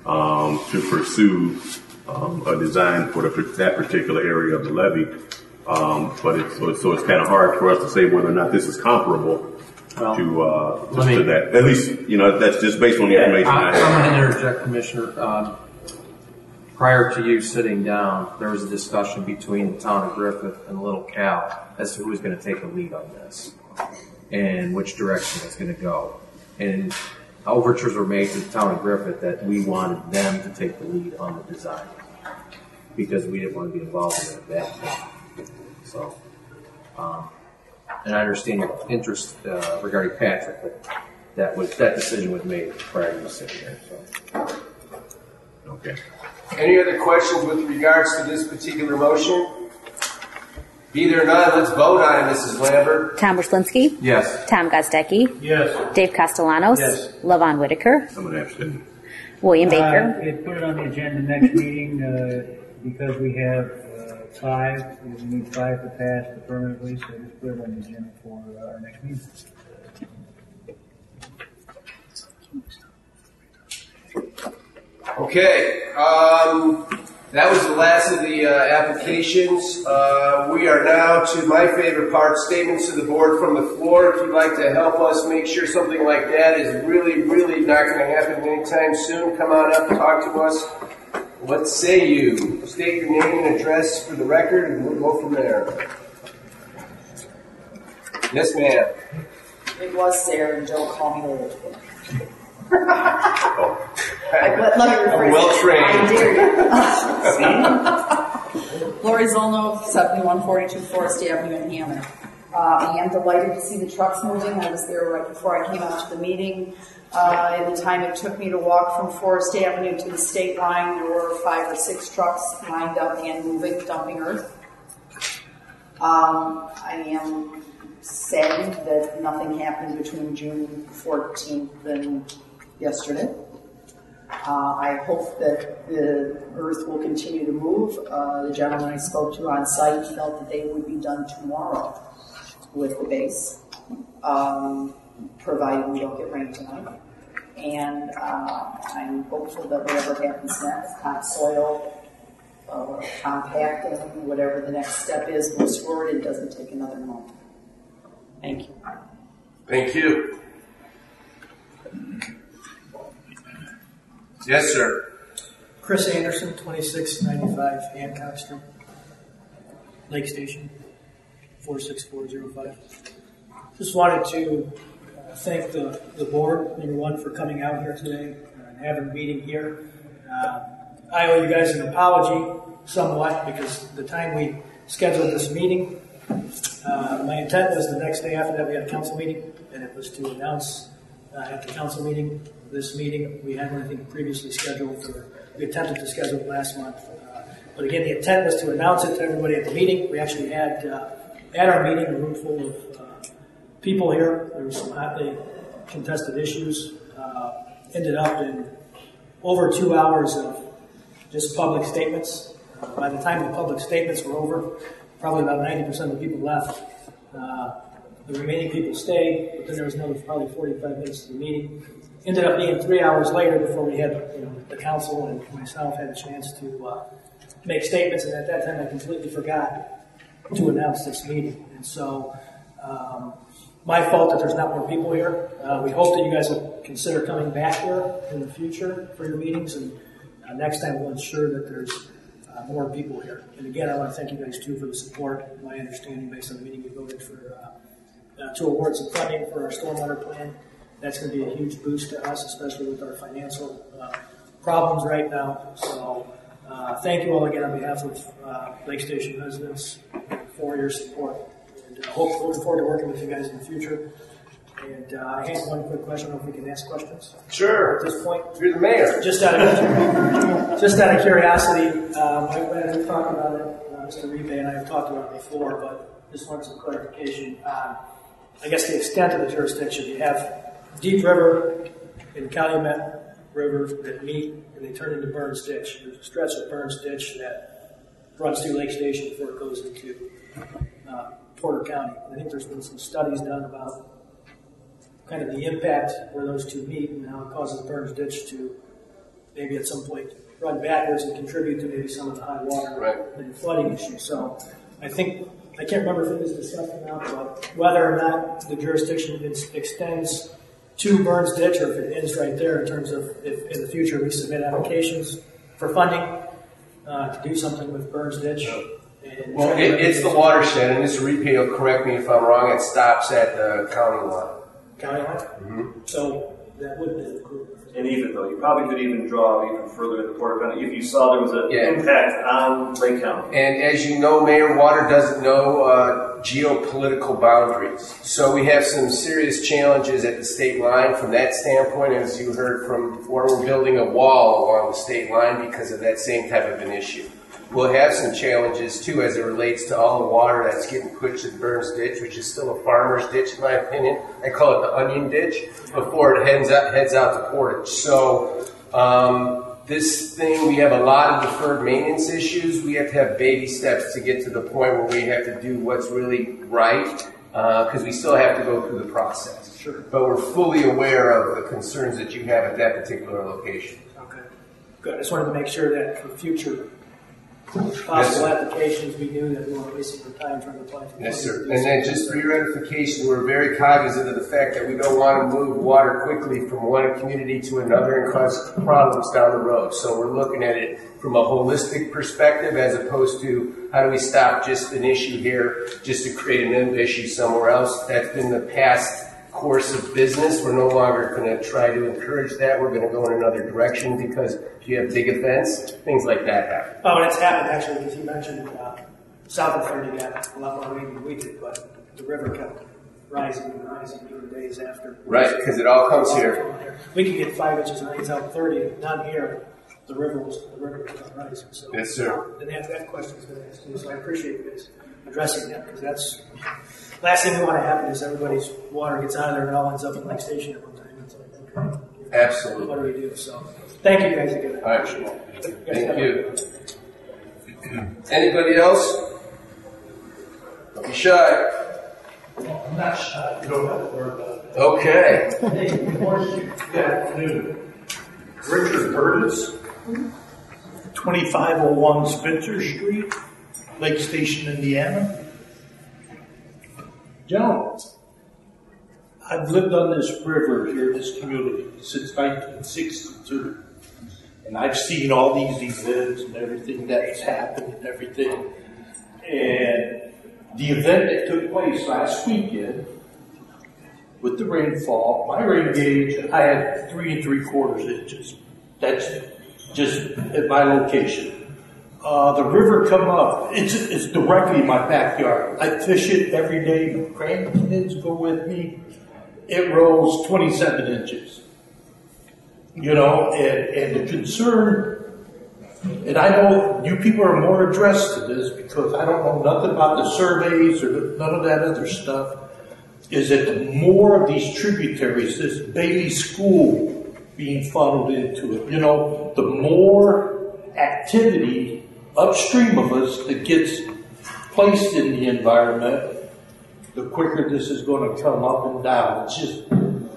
um, to pursue um, a design for the, that particular area of the levee. Um, but it's, so, so it's kind of hard for us to say whether or not this is comparable Well, to, uh, let me- to that. At least, you know, that's just based on the information I I- have. I'm going to interject, Commissioner. Um, prior to you sitting down, there was a discussion between the town of Griffith and Little Cal as to who was going to take the lead on this and which direction it's going to go. And overtures were made to the town of Griffith that we wanted them to take the lead on the design because we didn't want to be involved in it at that point. So, um, and I understand your interest uh, regarding Patrick, but that was that decision was made prior to you sitting there. So. Okay. Any other questions with regards to this particular motion? Be there none, let's vote on it, Missus Lambert. Tom Werslinski, Yes. Tom Gozdecki, Yes. Dave Castellanos, Yes. Levon Whitaker, I'm going to abstain. William Uh, Baker, we put it on the agenda next meeting, uh, because we have, uh, five, we need five to pass the permanently, so just put it on the agenda for uh, our next meeting. Okay, um, that was the last of the uh, applications. Uh, we are now to my favorite part, statements to the board from the floor. If you'd like to help us make sure something like that is really, really not going to happen anytime soon, come on up and talk to us. What say you? State your name and address for the record, and we'll go from there. Yes, ma'am. It was Sarah, and don't call me old. Oh. I, let, let me rephrase I'm well it. trained. I dare you. Lori Zolno, seventy-one forty-two Forest Avenue in Hammond. Uh, I am delighted to see the trucks moving. I was there right before I came out to the meeting. Uh, in the time it took me to walk from Forest Avenue to the state line, there were five or six trucks lined up and moving, dumping earth. Um, I am saddened that nothing happened between June fourteenth and yesterday. Uh, I hope that the earth will continue to move. Uh, the gentleman I spoke to on site felt that they would be done tomorrow with the base, um, provided we don't get rain tonight. And uh, I'm hopeful that whatever happens next, topsoil, uh, compacting, whatever the next step is, moves forward and doesn't take another month. Thank you. Thank you. Yes, sir. Chris Anderson, twenty-six ninety-five Hancock Street, Lake Station, four six four zero five. Just wanted to uh, thank the, the board, number one, for coming out here today and having a meeting here. Uh, I owe you guys an apology somewhat because the time we scheduled this meeting, uh, my intent was the next day after that we had a council meeting, and it was to announce uh, at the council meeting this meeting. We had one, I think, previously scheduled for, we attempted to schedule it last month. Uh, but again, the intent was to announce it to everybody at the meeting. We actually had, uh, at our meeting, a room full of uh, people here. There were some hotly contested issues. Uh, ended up in over two hours of just public statements. Uh, by the time the public statements were over, probably about ninety percent of the people left. Uh, the remaining people stayed, but then there was another probably forty-five minutes to the meeting. Ended up being three hours later before we had, you know, the council and myself had a chance to uh, make statements, and at that time I completely forgot to announce this meeting. And so, um, my fault that there's not more people here. Uh, we hope that you guys will consider coming back here in the future for your meetings, and uh, next time we'll ensure that there's uh, more people here. And again, I want to thank you guys too for the support. My understanding, based on the meeting, you voted for uh, uh, to award some funding for our stormwater plan. That's going to be a huge boost to us, especially with our financial uh, problems right now. So uh, thank you all again on behalf of uh, Lake Station residents for your support. And uh, hope, looking forward to working with you guys in the future. And uh, I have one quick question. I don't know if we can ask questions. Sure. At this point. You're the mayor. Just out of, just out of curiosity, um, I, we've talked about it. Uh, Mister Rebe and I have talked about it before, but just wanted some clarification. Um, I guess the extent of the jurisdiction. You have Deep River and Calumet River that meet and they turn into Burns Ditch. There's a stretch of Burns Ditch that runs through Lake Station before it goes into uh, Porter County. I think there's been some studies done about kind of the impact where those two meet and how it causes Burns Ditch to maybe at some point run backwards and contribute to maybe some of the high water Right. and flooding issues. So I think, I can't remember if it was discussed or not, but whether or not the jurisdiction ex- extends to Burns Ditch or if it ends right there in terms of if in the future we submit applications for funding uh, to do something with Burns Ditch. And Well, it, it's the watershed, and Mister Repe will correct me if I'm wrong, it stops at the county line. County line? Mm-hmm. So that would include. And even though, you probably could even draw even further in the Porter County if you saw there was an Yeah. impact on Lake County. And as you know, Mayor, water doesn't know uh, geopolitical boundaries. So we have some serious challenges at the state line from that standpoint, as you heard from before, we're building a wall along the state line because of that same type of an issue. We'll have some challenges, too, as it relates to all the water that's getting pushed to the Burns Ditch, which is still a farmer's ditch, in my opinion. I call it the onion ditch, before it heads out, heads out to Portage. So um, this thing, we have a lot of deferred maintenance issues. We have to have baby steps to get to the point where we have to do what's really right, because uh, we still have to go through the process. Sure. But we're fully aware of the concerns that you have at that particular location. Okay. Good. I just wanted to make sure that for future possible Yes, applications, we knew that we weren't wasting our time trying to apply for. Yes, sir. And then just for your edification, we're very cognizant of the fact that we don't want to move water quickly from one community to another and cause problems down the road. So we're looking at it from a holistic perspective as opposed to how do we stop just an issue here just to create an issue somewhere else. That's been the past course of business. We're no longer going to try to encourage that. We're going to go in another direction because if you have big events, things like that happen. Oh, and it's happened actually because you mentioned uh, south of thirty got a lot more rain than we did, but the river kept rising and rising even days after. Right, because it all comes here. We can get five inches of rain out thirty, not here. The river was the river was rising. So Yes, sir. And that, that question's been asked too. So I appreciate you guys addressing that because that's last thing we want to happen is everybody's water gets out of there and it all ends up in Lake Station at one time. It's like, okay, Absolutely. what do we do? So thank you guys again. All right. Thank you. Anybody else? Don't be shy. I'm not shy. You don't have to worry about it. Okay. Hey, good morning. Good afternoon. Richard Burtis, twenty-five oh one Spencer Street, Lake Station, Indiana. Gentlemen, I've lived on this river here in this community since nineteen sixty-two. And I've seen all these events and everything that's happened and everything. And the event that took place last weekend with the rainfall, my rain gauge, I had three and three quarters inches. That's just at my location. Uh, the river come up, it's, it's directly in my backyard. I fish it every day. My grandkids go with me. It rose twenty-seven inches. You know, and, and the concern, and I know you people are more addressed to this because I don't know nothing about the surveys or none of that other stuff, is that the more of these tributaries, this Bailey School being funneled into it, you know, the more activity upstream of us that gets placed in the environment, the quicker this is going to come up and down. It's just,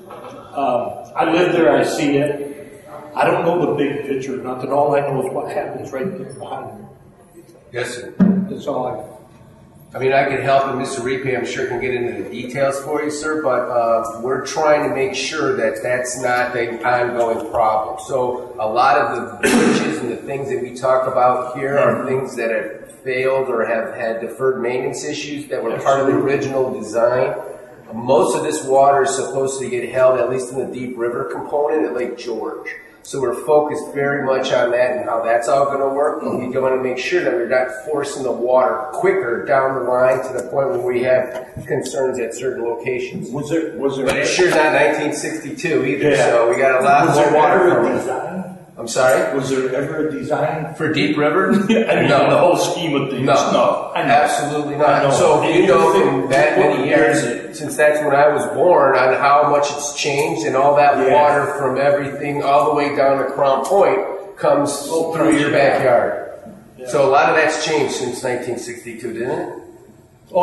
um, I live there, I see it. I don't know the big picture, nothing. All I know is what happens right there behind me. Yes, sir. That's all I know. I mean, I can help, and Mister Repe, I'm sure, can get into the details for you, sir, but uh, we're trying to make sure that that's not an ongoing problem. So a lot of the bridges and the things that we talk about here are things that have failed or have had deferred maintenance issues that were part of the original design. Most of this water is supposed to get held, at least in the Deep River component, at Lake George. So we're focused very much on that and how that's all going to work. But we want to make sure that we're not forcing the water quicker down the line to the point where we have concerns at certain locations. Was there, was there, But it's sure not nineteen sixty-two either, Yeah. so we got a lot was more there water ever a coming. design? I'm sorry? Was there ever a design For Deep River? I mean, No. the whole scheme of things. No, No, I know. absolutely I not. know. So And you know think- from that many years, since that's when I was born, on how much it's changed and all that Yeah. water from everything all the way down to Crown Point comes Oh, through your yeah. backyard. Yeah. So a lot of that's changed since nineteen sixty-two, didn't it? Oh,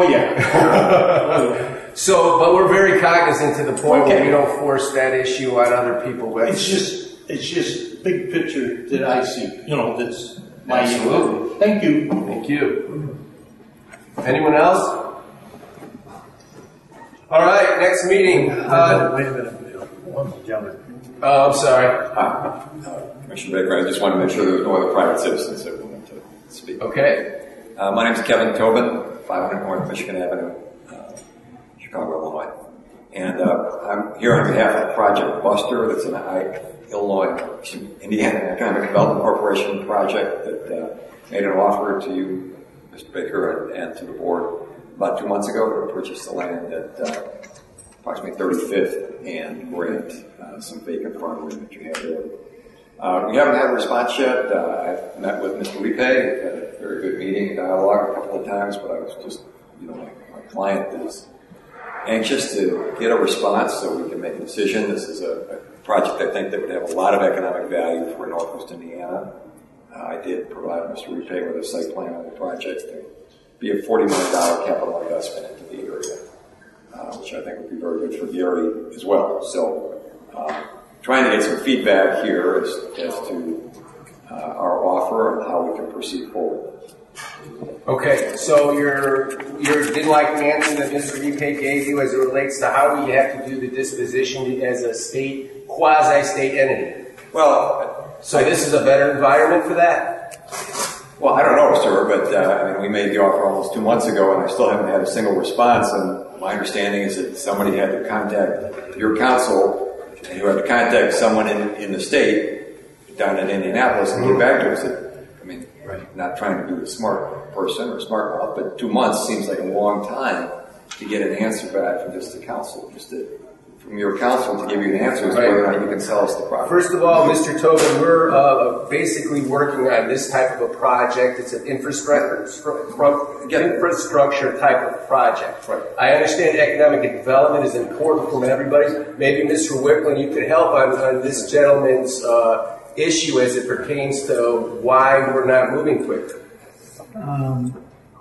yeah. So, but we're very cognizant to the point where Okay. we don't force that issue on other people. It's just, it's just big picture that I see, you know, that's my. Absolutely. Thank you. Thank you. Anyone else? All right, next meeting. Uh, Wait a minute, one gentleman. oh, I'm sorry. Uh, Commissioner Baker, I just want to make sure there was no other private citizens that wanted to speak. Okay. Uh, my name is Kevin Tobin, five hundred North Michigan Avenue, uh, Chicago, Illinois. And uh, I'm here on behalf of Project Buster. That's an I, Illinois, Indiana Economic Development Corporation project that uh, made an offer to you, Mister Baker, and, and to the board about two months ago to purchase the land at uh, approximately thirty-fifth and Grant, uh, some vacant farmland that you have there. Uh, we haven't had a response yet. Uh, I've met with Mister Lipe, had a very good meeting and dialogue a couple of times, but I was just, you know, my, my client is anxious to get a response so we can make a decision. This is a, a project I think that would have a lot of economic value for Northwest Indiana. Uh, I did provide Mister Lipe with a site plan on the project to be a forty million dollars capital investment into the area, uh, which I think would be very good for Gary as well. So, uh, trying to get some feedback here as, as to uh, our offer and how we can proceed forward. Okay, so you're, you didn't like the answer that Mister Lipe gave you as it relates to how we have to do the disposition as a state, quasi-state entity. Well, so this is a better environment for that? Well, I don't know, sir, but uh, I mean, we made the offer almost two months ago, and I still haven't had a single response. And my understanding is that somebody had to contact your council, and you had to contact someone in, in the state down in Indianapolis and get back to us. I mean, right. Not trying to be a smart person or smart mouth, but two months seems like a long time to get an answer back from just the council, just to, from your council to give you an answer as to whether or not you can sell us the property. First of all, Mister Tobin, we're uh, basically working on this type of a project. It's an infrastructure, infrastructure type of project. Right. I understand economic development is important from everybody. Maybe Mister Wickland, you could help on, on this gentleman's uh, issue as it pertains to why we're not moving quicker. Um,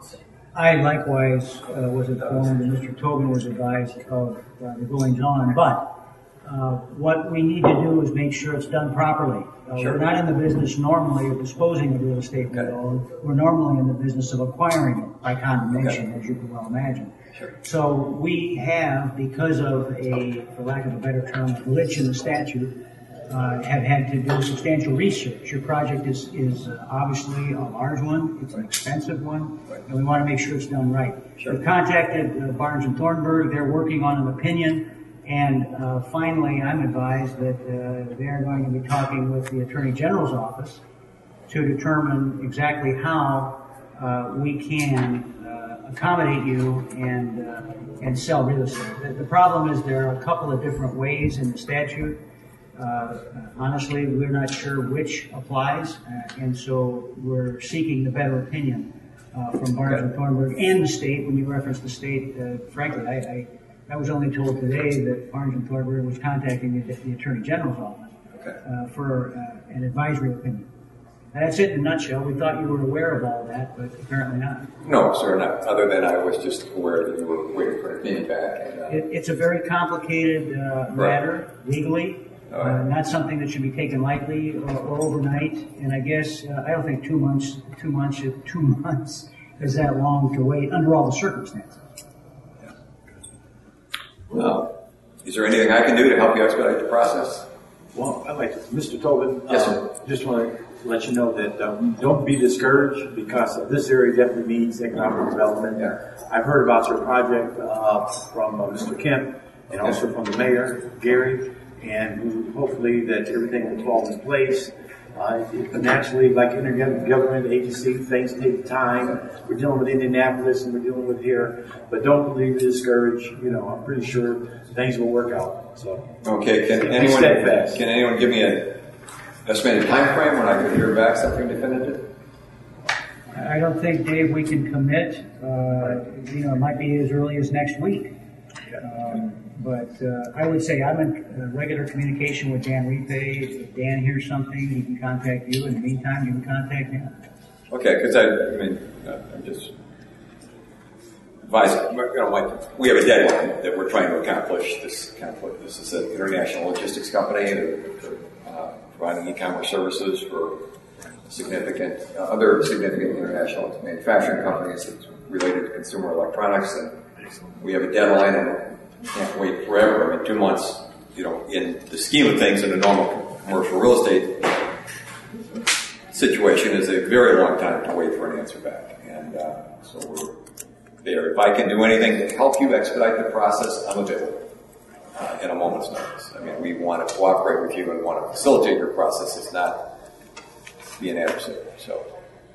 I likewise uh, was informed, and Mister Tobin was advised of uh, the goings on, but uh, what we need to do is make sure it's done properly. Uh, Sure. We're not in the business normally of disposing of real estate we own. We're normally in the business of acquiring it by condemnation, Okay. as you can well imagine. Sure. So we have, because of a, for lack of a better term, a glitch in the statute, Uh, have had to do substantial research. Your project is, is uh, obviously a large one, it's an expensive one, and we want to make sure it's done right. Sure. We've contacted uh, Barnes and Thornburg, they're working on an opinion, and uh, finally I'm advised that uh, they are going to be talking with the Attorney General's office to determine exactly how uh, we can uh, accommodate you and, uh, and sell real estate. The, the problem is there are a couple of different ways in the statute. Uh, honestly, we're not sure which applies, uh, and so we're seeking the better opinion uh, from Barnes and Thornburg and the state. When you reference the state, uh, frankly, I, I, I was only told today that Barnes and Thornburg was contacting the, the Attorney General's office uh, for uh, an advisory opinion. And that's it in a nutshell. We thought you were aware of all that, but apparently not. No, sir, not. Other than I was just aware that you were waiting for an opinion back. And, uh, It, it's a very complicated uh, matter legally. Uh, not something that should be taken lightly or, or overnight. And I guess uh, I don't think two months, two months, two months is that long to wait under all the circumstances. uh, is there anything I can do to help you expedite the process? Well, I'd like to, Mister Tobin, Yes, sir. uh, just want to let you know that um, don't be discouraged because this area definitely needs economic development. Yeah. I've heard about your project uh, from uh, Mister Kemp and also from the mayor, Gary, and hopefully that everything will fall in place. Uh, naturally, like intergovernment agency, things take time. We're dealing with Indianapolis and we're dealing with here, but don't be discouraged. You know, I'm pretty sure things will work out. So Okay, can anyone, steadfast. can anyone give me an estimated time frame when I could hear back something definitive? I don't think, Dave, we can commit. Uh, you know, it might be as early as next week. Um, but uh, I would say I'm in uh, regular communication with Dan Ripe. If Dan hears something, he can contact you. In the meantime, you can contact him. Okay, because I, I mean, uh, I'm just advising, you know, like, we have a deadline that we're trying to accomplish. This conflict, this is an international logistics company that uh, providing e-commerce services for significant, uh, other significant international manufacturing companies that's related to consumer electronics. And we have a deadline and can't wait forever. I mean, two months, you know, in the scheme of things in a normal commercial real estate situation is a very long time to wait for an answer back. And uh, so we're there. If I can do anything to help you expedite the process, I'm available uh, in a moment's notice. I mean, we want to cooperate with you and want to facilitate your process. It's not be an adversary. So,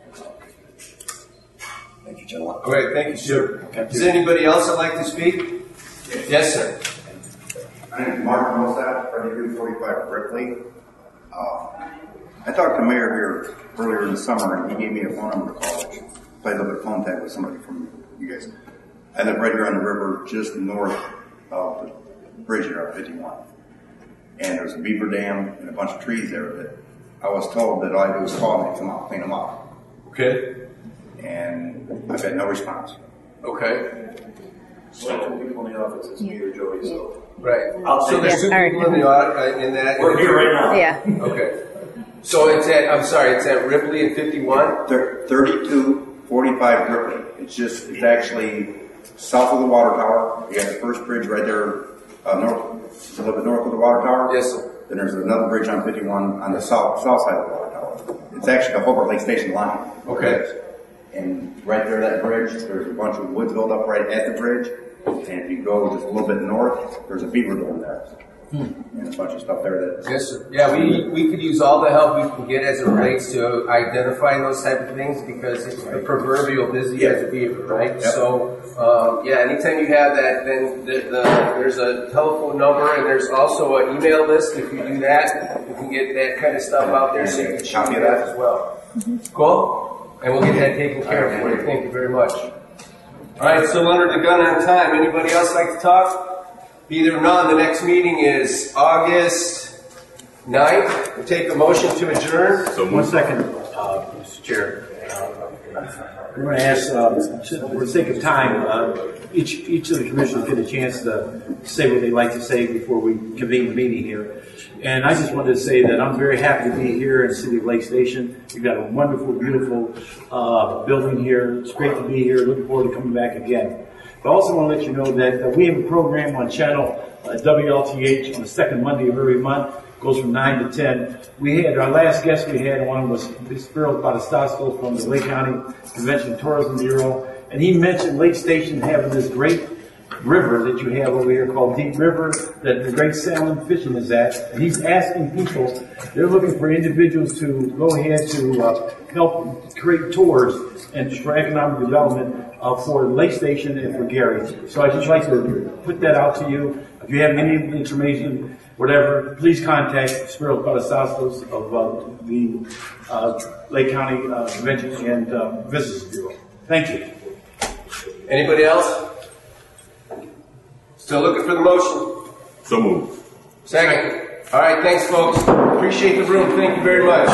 thank you, gentlemen. All right, thank you, sir. Is there anybody else that'd like to speak? Yes, sir. My name is Mark Millsap, thirty-two forty-five Ripley. Uh, I talked to the mayor here earlier in the summer, and he gave me a phone number to call. Played a little bit of phone tag with somebody from you guys. I live right here on the river, just north of the bridge here on fifty-one. And there's a beaver dam and a bunch of trees there that I was told that all I do is call and they come out and clean them up. Okay. And I've had no response. Okay. So two people in the office, it's me or Joey, so. Right. I'll So take there's it. two people in the audit, uh, in that. We're here right now. Yeah. Okay. So it's at, I'm sorry, it's at Ripley and fifty-one? Thir- thirty-two forty-five Ripley. It's just, it's actually south of the water tower. You got the first bridge right there, uh, north, a little bit north of the water tower. Yes, sir. Then there's another bridge on fifty-one on the south, south side of the water tower. It's actually the Hobart Lake Station line. Okay. And right there, that bridge, there's a bunch of woods built up right at the bridge. And if you go just a little bit north, there's a beaver dam there. Hmm. And a bunch of stuff there that. Yes, sir. Yeah, we, we could use all the help we can get as it relates to identifying those type of things because it's the proverbial busy as a beaver, right? Yep. So, um, yeah, anytime you have that, then the, the, there's a telephone number and there's also an email list. If you do that, you can get that kind of stuff out there so you can copy that as well. Mm-hmm. Cool? And we'll get that taken care of for you. Thank you very much. All right, so under the gun on time. Anybody else like to talk? Either none. The next meeting is August ninth. We'll take a motion to adjourn. So one second, uh, Mister Chair. I'm going to ask, uh, for the sake of time, uh, each each of the commissioners get a chance to say what they'd like to say before we convene the meeting here. And I just wanted to say that I'm very happy to be here in the city of Lake Station. We've got a wonderful, beautiful uh, building here. It's great to be here. Looking forward to coming back again. But I also want to let you know that uh, we have a program on channel uh, W L T H on the second Monday of every month. Goes from nine to ten. We had, our last guest we had on was Spiros Badastasco from the Lake County Convention and Tourism Bureau. And he mentioned Lake Station having this great river that you have over here called Deep River, that the great salmon fishing is at. And he's asking people, they're looking for individuals to go ahead to uh, help create tours and for economic development uh, for Lake Station and for Gary. So I'd just like to put that out to you. If you have any information, whatever, please contact Spiros Badastascos of uh, the uh, Lake County uh, Convention and uh, Visitors Bureau. Thank you. Anybody else? Still looking for the motion? So moved. Second. All right, thanks, folks. Appreciate the room. Thank you very much.